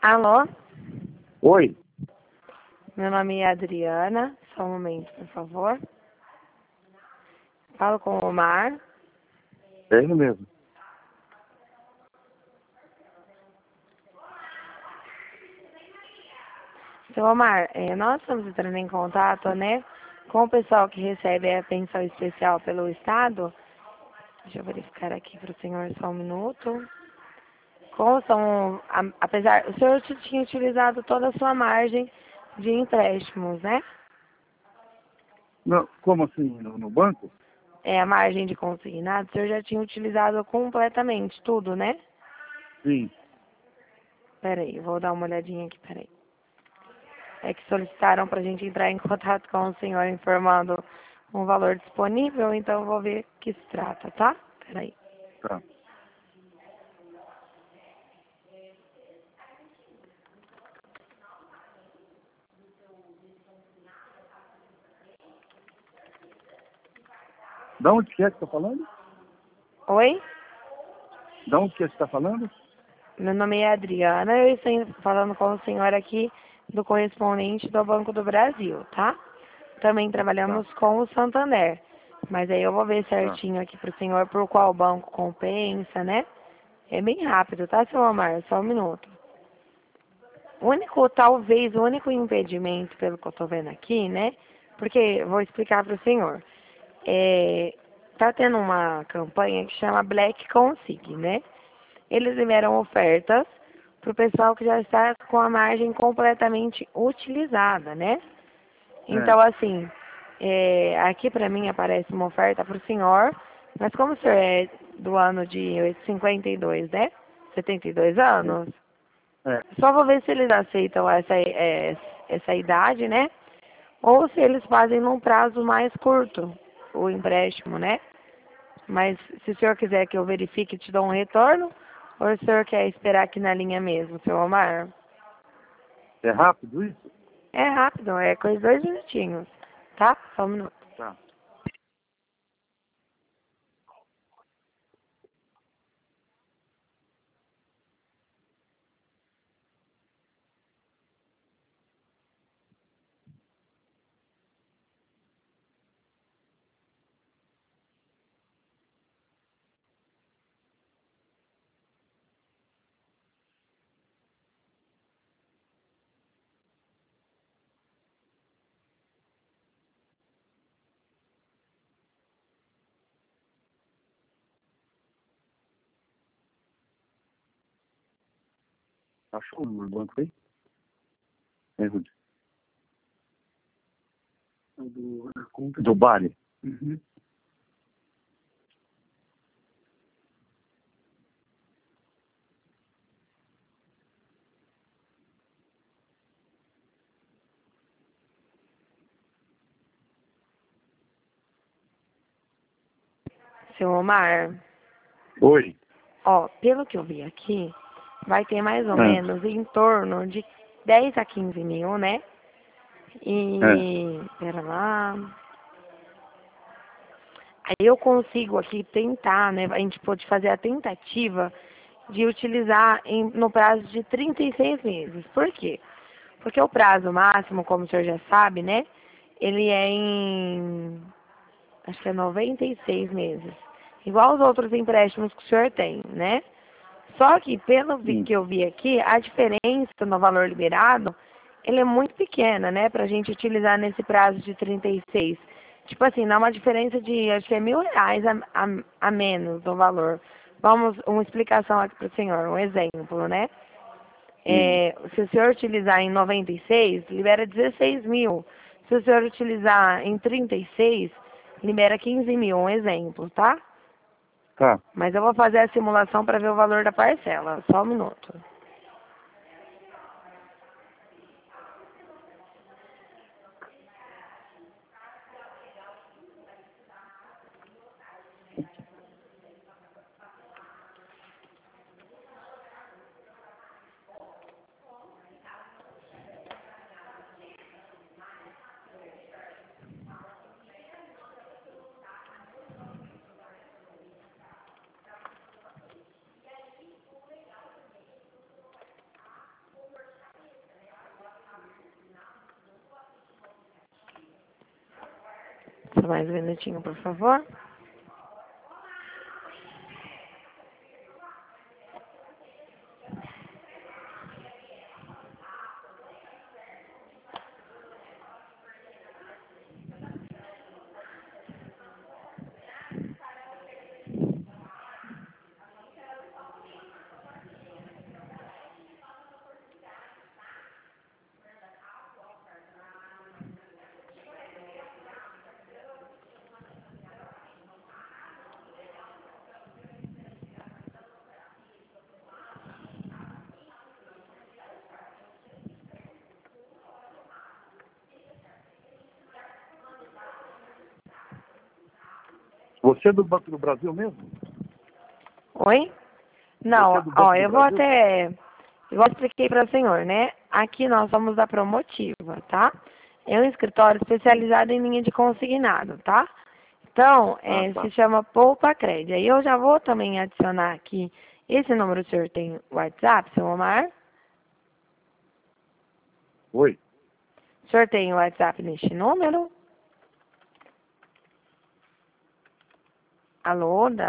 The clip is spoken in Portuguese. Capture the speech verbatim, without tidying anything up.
Alô? Oi, Meu nome é Adriana. Só um momento, por favor. Falo com o Omar. é ele mesmo. Seu Omar, eh, nós estamos entrando em contato, né, com o pessoal que recebe a pensão especial pelo Estado. Deixa eu verificar aqui para o senhor só um minuto. Como são, a- apesar, o senhor tinha utilizado toda a sua margem de empréstimos, né? Não, como assim? No, no banco? É, a margem de consignado, o senhor já tinha utilizado completamente tudo, né? Sim. Peraí, vou dar uma olhadinha aqui, peraí. É que solicitaram para a gente entrar em contato com o senhor informando um valor disponível, então eu vou ver o que se trata, tá? Peraí. Tá. Da onde que é que você está falando? Oi? Da onde que é que você está falando? Meu nome é Adriana, eu estou falando com o senhor aqui do correspondente do Banco do Brasil, tá? Também Tá, trabalhamos com o Santander, mas aí eu vou ver tá. certinho aqui pro senhor por qual banco compensa, né? É bem rápido, tá, seu Omar? Só um minuto. O único, talvez, o único impedimento, pelo que eu tô vendo aqui, né? Porque, eu vou explicar para o senhor. É, tá tendo uma campanha que chama Black Consig, né? Eles liberam ofertas para o pessoal que já está com a margem completamente utilizada, né? É, Então, assim, é, aqui para mim aparece uma oferta para o senhor, mas como o senhor é do ano de cinquenta e dois, né? setenta e dois é, anos, é. só vou ver se eles aceitam essa, é, essa idade, né? Ou se eles fazem num prazo mais curto o empréstimo, né? Mas se o senhor quiser que eu verifique e te dou um retorno, ou o senhor quer esperar aqui na linha mesmo, seu Omar? É rápido isso? É rápido, é coisa de dois minutinhos, tá? Só um minuto. Tá. Achou o banco aí? É, Rudy. Do, a conta. Do Bari. Uhum. Seu Omar, Oi. ó, pelo que eu vi aqui, vai ter mais ou É, menos em torno de dez a quinze mil, né? é. E, pera lá. Aí eu consigo aqui tentar, né? A gente pode fazer a tentativa de utilizar em, no prazo de trinta e seis meses. Por quê? Porque o prazo máximo, como o senhor já sabe, né? Ele é em, acho que é noventa e seis meses. Igual os outros empréstimos que o senhor tem, né? Só que, pelo vi- Sim. que eu vi aqui, a diferença no valor liberado, ele é muito pequena, né? Pra gente utilizar nesse prazo de trinta e seis. Tipo assim, dá uma diferença de, acho que é mil reais a, a, a menos no valor. Vamos, uma explicação aqui para o senhor, um exemplo, né? Sim. É, se o senhor utilizar em noventa e seis, libera dezesseis mil. Se o senhor utilizar em trinta e seis, libera quinze mil, um exemplo, tá? Tá. Mas eu vou fazer a simulação para ver o valor da parcela. Só um minuto. Só mais um minutinho, por favor. Você é do Banco do Brasil mesmo? Oi? Não, Você é do Banco ó, do eu vou Brasil? até... Igual eu expliquei para o senhor, né? Aqui nós somos da Promotiva, tá? É um escritório especializado em linha de consignado, tá? Então, Ah, é, tá. se chama Poupa Crédito. Aí eu já vou também adicionar aqui. Esse número o senhor tem WhatsApp, seu Omar? Oi? O senhor tem WhatsApp neste número? Alô, dá